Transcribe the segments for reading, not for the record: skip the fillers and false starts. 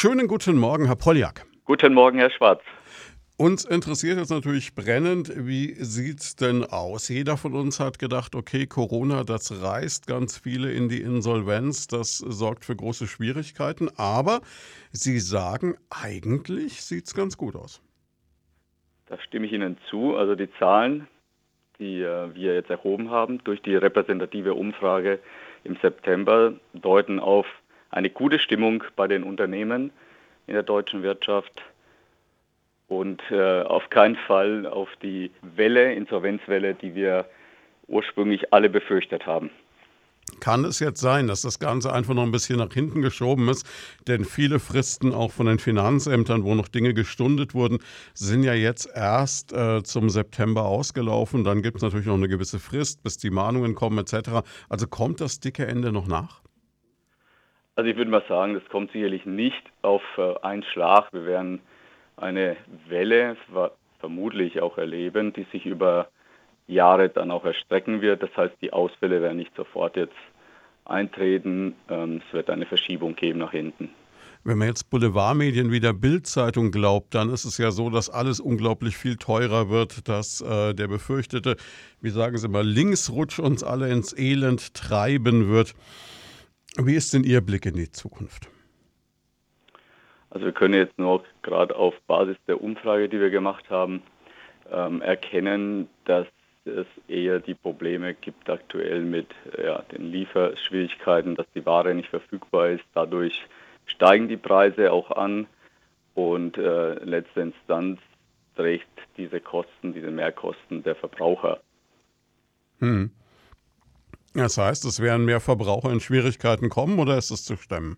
Schönen guten Morgen, Herr Poljak. Guten Morgen, Herr Schwarz. Uns interessiert jetzt natürlich brennend, wie sieht's denn aus? Jeder von uns hat gedacht, okay, Corona, das reißt ganz viele in die Insolvenz, das sorgt für große Schwierigkeiten, aber Sie sagen, eigentlich sieht's ganz gut aus. Da stimme ich Ihnen zu. Also die Zahlen, die wir jetzt erhoben haben durch die repräsentative Umfrage im September, deuten auf eine gute Stimmung bei den Unternehmen in der deutschen Wirtschaft und auf keinen Fall auf die Insolvenzwelle, die wir ursprünglich alle befürchtet haben. Kann es jetzt sein, dass das Ganze einfach noch ein bisschen nach hinten geschoben ist? Denn viele Fristen auch von den Finanzämtern, wo noch Dinge gestundet wurden, sind ja jetzt erst zum September ausgelaufen. Dann gibt es natürlich noch eine gewisse Frist, bis die Mahnungen kommen etc. Also kommt das dicke Ende noch nach? Also ich würde mal sagen, das kommt sicherlich nicht auf einen Schlag. Wir werden eine Welle vermutlich auch erleben, die sich über Jahre dann auch erstrecken wird. Das heißt, die Ausfälle werden nicht sofort jetzt eintreten. Es wird eine Verschiebung geben nach hinten. Wenn man jetzt Boulevardmedien wie der Bild-Zeitung glaubt, dann ist es ja so, dass alles unglaublich viel teurer wird, dass der befürchtete, wie sagen Sie mal, Linksrutsch uns alle ins Elend treiben wird. Wie ist denn Ihr Blick in die Zukunft? Also wir können jetzt nur gerade auf Basis der Umfrage, die wir gemacht haben, erkennen, dass es eher die Probleme gibt aktuell mit den Lieferschwierigkeiten, dass die Ware nicht verfügbar ist. Dadurch steigen die Preise auch an und letzte Instanz trägt diese Mehrkosten der Verbraucher. Hm. Das heißt, es werden mehr Verbraucher in Schwierigkeiten kommen oder ist es zu stemmen?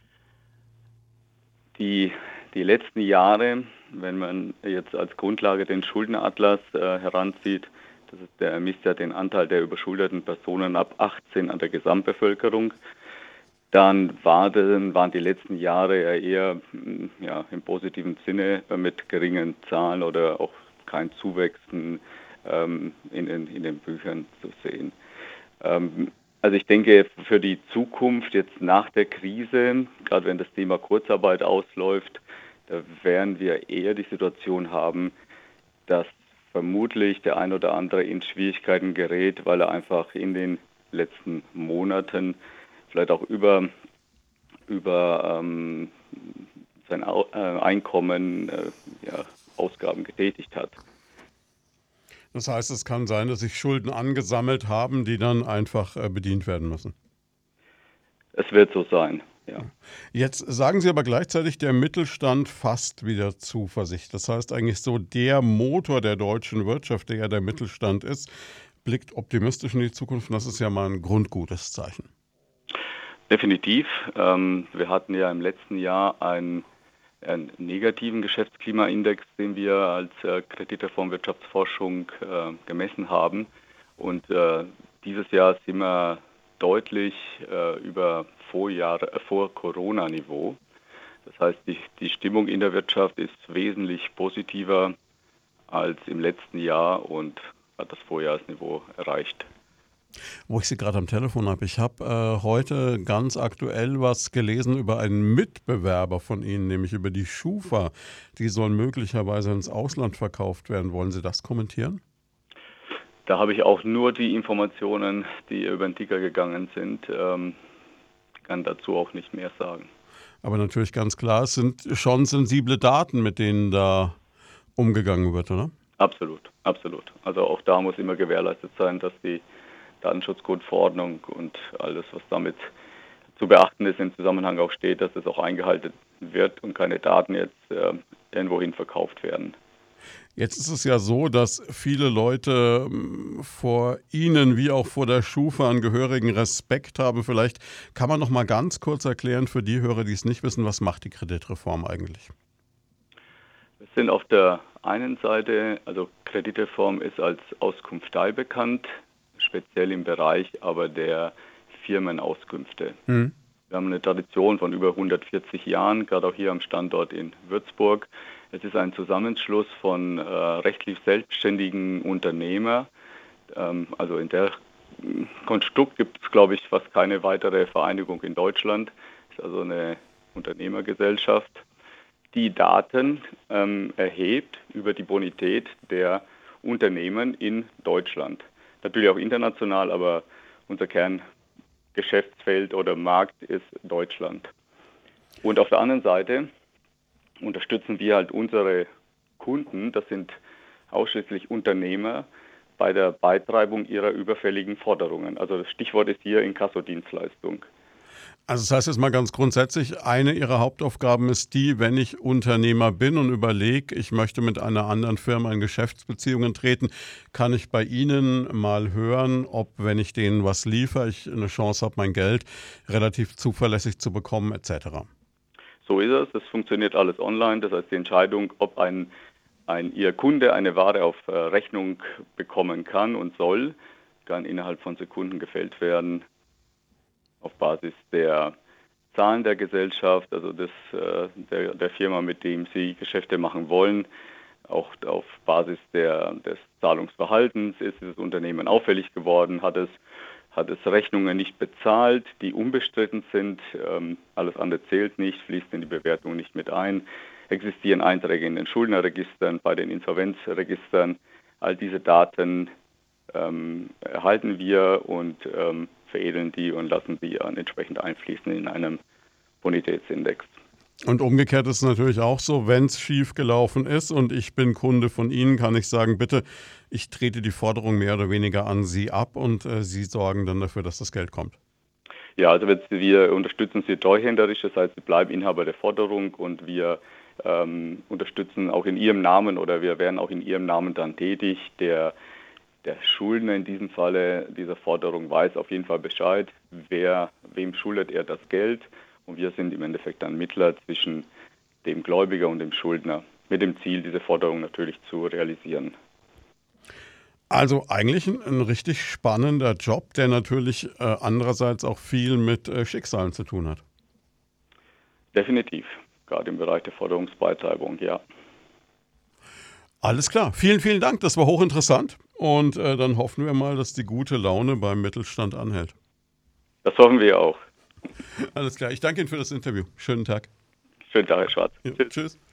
Die letzten Jahre, wenn man jetzt als Grundlage den Schuldenatlas heranzieht, der misst ja den Anteil der überschuldeten Personen ab 18 an der Gesamtbevölkerung, dann waren die letzten Jahre eher im positiven Sinne mit geringen Zahlen oder auch kein Zuwächsen in den Büchern zu sehen. Also ich denke, für die Zukunft jetzt nach der Krise, gerade wenn das Thema Kurzarbeit ausläuft, da werden wir eher die Situation haben, dass vermutlich der ein oder andere in Schwierigkeiten gerät, weil er einfach in den letzten Monaten vielleicht auch über sein Einkommen Ausgaben getätigt hat. Das heißt, es kann sein, dass sich Schulden angesammelt haben, die dann einfach bedient werden müssen. Es wird so sein, ja. Jetzt sagen Sie aber gleichzeitig, der Mittelstand fasst wieder Zuversicht. Das heißt eigentlich so, der Motor der deutschen Wirtschaft, der ja der Mittelstand ist, blickt optimistisch in die Zukunft. Und das ist ja mal ein grundgutes Zeichen. Definitiv. Wir hatten ja im letzten Jahr einen negativen Geschäftsklimaindex, den wir als Kreditreform Wirtschaftsforschung gemessen haben. Und dieses Jahr sind wir deutlich über Vor-Corona-Niveau. Das heißt, die Stimmung in der Wirtschaft ist wesentlich positiver als im letzten Jahr und hat das Vorjahresniveau erreicht. Wo ich Sie gerade am Telefon habe, ich habe heute ganz aktuell was gelesen über einen Mitbewerber von Ihnen, nämlich über die Schufa. Die soll möglicherweise ins Ausland verkauft werden. Wollen Sie das kommentieren? Da habe ich auch nur die Informationen, die über den Ticker gegangen sind. Kann dazu auch nicht mehr sagen. Aber natürlich ganz klar, es sind schon sensible Daten, mit denen da umgegangen wird, oder? Absolut, absolut. Also auch da muss immer gewährleistet sein, dass die Datenschutzgrundverordnung und alles, was damit zu beachten ist, im Zusammenhang auch steht, dass es auch eingehalten wird und keine Daten jetzt irgendwohin verkauft werden. Jetzt ist es ja so, dass viele Leute vor Ihnen wie auch vor der Schufa einen gehörigen Respekt haben. Vielleicht kann man noch mal ganz kurz erklären für die Hörer, die es nicht wissen, was macht die Kreditreform eigentlich? Wir sind auf der einen Seite, also Kreditreform ist als Auskunftei bekannt, speziell im Bereich aber der Firmenauskünfte. Wir haben eine Tradition von über 140 Jahren, gerade auch hier am Standort in Würzburg. Es ist ein Zusammenschluss von rechtlich selbstständigen Unternehmern. Also in der Konstrukt gibt es, glaube ich, fast keine weitere Vereinigung in Deutschland. Es ist also eine Unternehmergesellschaft, die Daten erhebt über die Bonität der Unternehmen in Deutschland. Natürlich auch international, aber unser Kerngeschäftsfeld oder Markt ist Deutschland. Und auf der anderen Seite unterstützen wir halt unsere Kunden, das sind ausschließlich Unternehmer, bei der Beitreibung ihrer überfälligen Forderungen. Also das Stichwort ist hier Inkassodienstleistung. Also das heißt jetzt mal ganz grundsätzlich, eine Ihrer Hauptaufgaben ist die, wenn ich Unternehmer bin und überlege, ich möchte mit einer anderen Firma in Geschäftsbeziehungen treten, kann ich bei Ihnen mal hören, ob, wenn ich denen was liefere, ich eine Chance habe, mein Geld relativ zuverlässig zu bekommen etc. So ist es. Das funktioniert alles online. Das heißt, die Entscheidung, ob Ihr Kunde eine Ware auf Rechnung bekommen kann und soll, kann innerhalb von Sekunden gefällt werden auf Basis der Zahlen der Gesellschaft, also der Firma, mit dem Sie Geschäfte machen wollen. Auch auf Basis des Zahlungsverhaltens ist das Unternehmen auffällig geworden, hat es Rechnungen nicht bezahlt, die unbestritten sind. Alles andere zählt nicht, fließt in die Bewertung nicht mit ein. Existieren Einträge in den Schuldnerregistern, bei den Insolvenzregistern. All diese Daten erhalten wir und veredeln die und lassen die entsprechend einfließen in einem Bonitätsindex. Und umgekehrt ist es natürlich auch so, wenn es schief gelaufen ist und ich bin Kunde von Ihnen, kann ich sagen, bitte, ich trete die Forderung mehr oder weniger an Sie ab und Sie sorgen dann dafür, dass das Geld kommt. Ja, also wir unterstützen Sie treuhänderisch, das heißt, Sie bleiben Inhaber der Forderung und wir unterstützen auch in Ihrem Namen oder wir werden auch in Ihrem Namen dann tätig. Der Schuldner in diesem Falle dieser Forderung weiß auf jeden Fall Bescheid, wem schuldet er das Geld. Und wir sind im Endeffekt dann Mittler zwischen dem Gläubiger und dem Schuldner, mit dem Ziel, diese Forderung natürlich zu realisieren. Also eigentlich ein richtig spannender Job, der natürlich andererseits auch viel mit Schicksalen zu tun hat. Definitiv, gerade im Bereich der Forderungsbeitreibung, ja. Alles klar, vielen, vielen Dank, das war hochinteressant und dann hoffen wir mal, dass die gute Laune beim Mittelstand anhält. Das hoffen wir auch. Alles klar, ich danke Ihnen für das Interview. Schönen Tag. Schönen Tag, Herr Schwarz. Ja, tschüss.